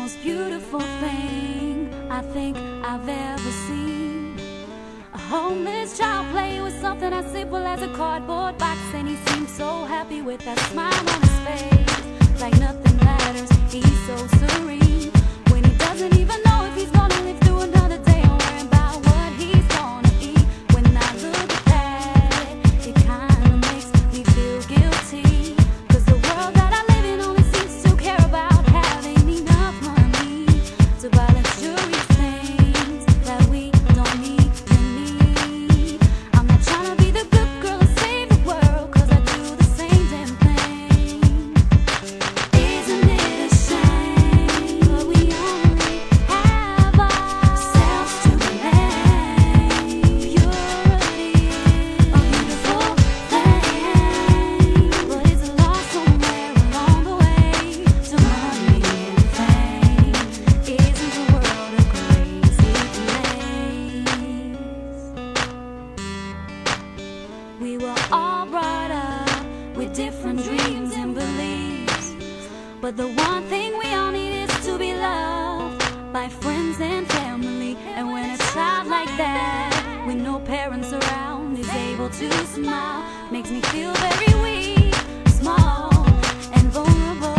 most beautiful thing I think I've ever seen. A homeless child playing with something as simple as a cardboard box, and he seems so happy with that smile on his face. Like nothing matters, he's so serene when he doesn't even know if he's gonna live through another day or worry about what he's gonna eat. When I look at that, it kinda makes me feel guilty, 'cause the world that I live in only seems to care about having enough money to buy luxurious things that we don't need to need. I'm not trying to be the good girl and save the world, 'cause I do the same damn thing. Isn't it a shame, but we only have ourselves to blame? Purity, a beautiful thing, but it's lost somewhere along the way to money and fame. Isn't the world a crazy place? We were all brought up with different dreams and beliefs, but the one thing we all need is to be loved by friends and family. And when a child like that, with no parents around, is able to smile, makes me feel very weak, small, and vulnerable.